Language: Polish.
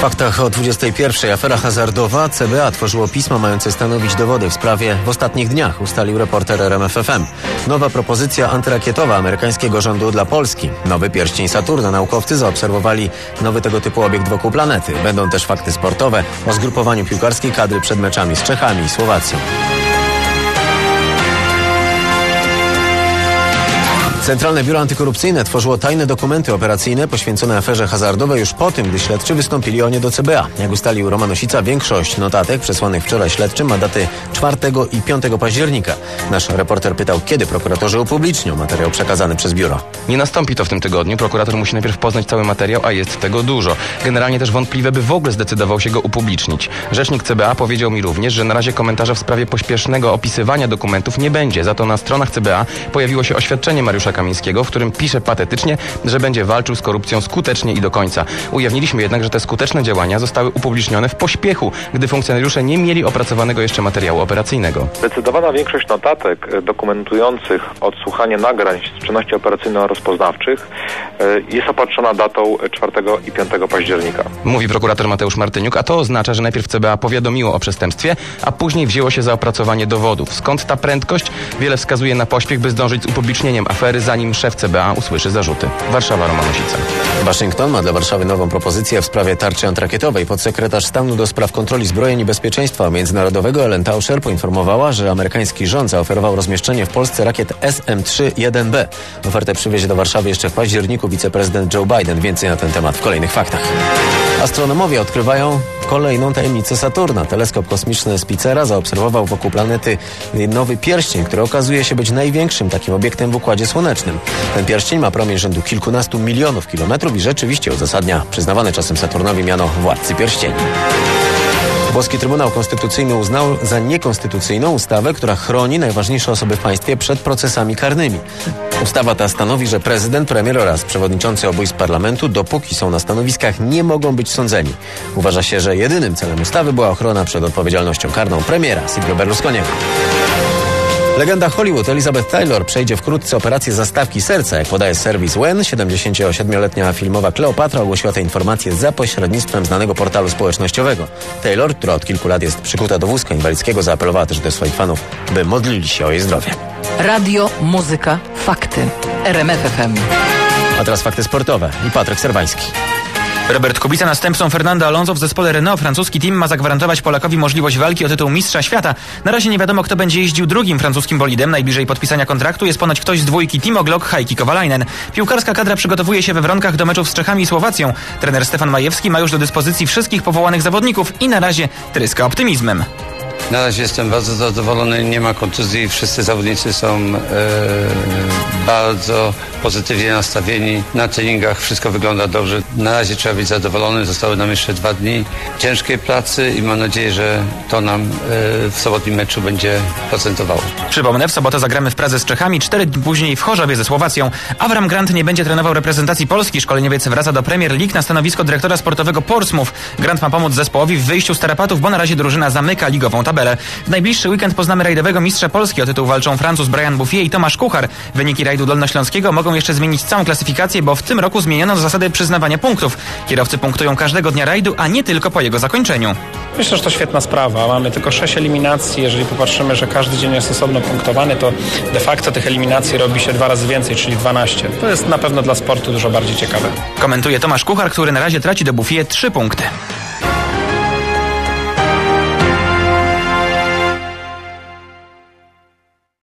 faktach o 21:00. Afera hazardowa. CBA tworzyło pismo mające stanowić dowody w sprawie w ostatnich dniach, ustalił reporter RMFFM. Nowa propozycja antyrakietowa amerykańskiego rządu dla Polski. Nowy pierścień Saturna. Naukowcy zaobserwowali nowy tego typu obiekt wokół planety. Będą też fakty sportowe o zgrupowaniu piłkarskiej kadry przed meczami z Czechami i Słowacją. Centralne Biuro Antykorupcyjne tworzyło tajne dokumenty operacyjne poświęcone aferze hazardowej już po tym, gdy śledczy wystąpili o nie do CBA. Jak ustalił Roman Osica, większość notatek przesłanych wczoraj śledczym ma daty 4 i 5 października. Nasz reporter pytał, kiedy prokuratorzy upublicznią materiał przekazany przez biuro. Nie nastąpi to w tym tygodniu. Prokurator musi najpierw poznać cały materiał, a jest tego dużo. Generalnie też wątpliwe, by w ogóle zdecydował się go upublicznić. Rzecznik CBA powiedział mi również, że na razie komentarza w sprawie pośpiesznego opisywania dokumentów nie będzie. Za to na stronach CBA pojawiło się oświadczenie Mariusza Kamińskiego, w którym pisze patetycznie, że będzie walczył z korupcją skutecznie i do końca. Ujawniliśmy jednak, że te skuteczne działania zostały upublicznione w pośpiechu, gdy funkcjonariusze nie mieli opracowanego jeszcze materiału operacyjnego. Zdecydowana większość notatek dokumentujących odsłuchanie nagrań z czynności operacyjno-rozpoznawczych jest opatrzona datą 4 i 5 października. Mówi prokurator Mateusz Martyniuk, a to oznacza, że najpierw CBA powiadomiło o przestępstwie, a później wzięło się za opracowanie dowodów. Skąd ta prędkość? Wiele wskazuje na pośpiech, by zdążyć z upublicznieniem afery, zanim szef CBA usłyszy zarzuty. Warszawa, Roman Osica. Waszyngton ma dla Warszawy nową propozycję w sprawie tarczy antyrakietowej. Podsekretarz stanu do spraw kontroli zbrojeń i bezpieczeństwa międzynarodowego Ellen Tauscher poinformowała, że amerykański rząd zaoferował rozmieszczenie w Polsce rakiet SM-3-1B. Ofertę przywiezie do Warszawy jeszcze w październiku wiceprezydent Joe Biden. Więcej na ten temat w kolejnych faktach. Astronomowie odkrywają kolejną tajemnicę Saturna. Teleskop kosmiczny Spicera zaobserwował wokół planety nowy pierścień, który okazuje się być największym takim obiektem w Układzie Słonecznym. Ten pierścień ma promień rzędu kilkunastu milionów kilometrów i rzeczywiście uzasadnia przyznawane czasem Saturnowi miano władcy pierścieni. Włoski Trybunał Konstytucyjny uznał za niekonstytucyjną ustawę, która chroni najważniejsze osoby w państwie przed procesami karnymi. Ustawa ta stanowi, że prezydent, premier oraz przewodniczący obu izb parlamentu, dopóki są na stanowiskach, nie mogą być sądzeni. Uważa się, że jedynym celem ustawy była ochrona przed odpowiedzialnością karną premiera Silvio Berlusconiego. Legenda Hollywood Elizabeth Taylor przejdzie wkrótce operację zastawki serca. Jak podaje serwis WEN, 77-letnia filmowa Kleopatra ogłosiła tę informację za pośrednictwem znanego portalu społecznościowego. Taylor, która od kilku lat jest przykuta do wózka inwalidzkiego, zaapelowała też do swoich fanów, by modlili się o jej zdrowie. Radio, muzyka, fakty. RMF FM. A teraz fakty sportowe i Patryk Serwański. Robert Kubica, następcą Fernanda Alonso w zespole Renault, francuski team ma zagwarantować Polakowi możliwość walki o tytuł mistrza świata. Na razie nie wiadomo, kto będzie jeździł drugim francuskim bolidem. Najbliżej podpisania kontraktu jest ponoć ktoś z dwójki Timo Glock, Heikki Kovalainen. Piłkarska kadra przygotowuje się we Wronkach do meczów z Czechami i Słowacją. Trener Stefan Majewski ma już do dyspozycji wszystkich powołanych zawodników i na razie tryska optymizmem. Na razie jestem bardzo zadowolony, nie ma kontuzji, wszyscy zawodnicy są bardzo pozytywnie nastawieni. Na treningach wszystko wygląda dobrze. Na razie trzeba być zadowolony, zostały nam jeszcze 2 dni ciężkiej pracy i mam nadzieję, że to nam w sobotnim meczu będzie procentowało. Przypomnę, w sobotę zagramy w Pradze z Czechami, 4 dni później w Chorzowie ze Słowacją. Avram Grant nie będzie trenował reprezentacji Polski. Szkoleniowiec wraca do Premier League na stanowisko dyrektora sportowego Portsmouth. Grant ma pomóc zespołowi w wyjściu z tarapatów, bo na razie drużyna zamyka ligową tabelę. W najbliższy weekend poznamy rajdowego mistrza Polski. O tytuł walczą Francuz Brian Bouffier i Tomasz Kuchar. Wyniki rajdu dolnośląskiego mogą jeszcze zmienić całą klasyfikację, bo w tym roku zmieniono zasady przyznawania punktów. Kierowcy punktują każdego dnia rajdu, a nie tylko po jego zakończeniu. Myślę, że to świetna sprawa. Mamy tylko 6 eliminacji. Jeżeli popatrzymy, że każdy dzień jest osobno punktowany, to de facto tych eliminacji robi się 2 razy więcej, czyli 12. To jest na pewno dla sportu dużo bardziej ciekawe. Komentuje Tomasz Kuchar, który na razie traci do Bouffier 3 punkty.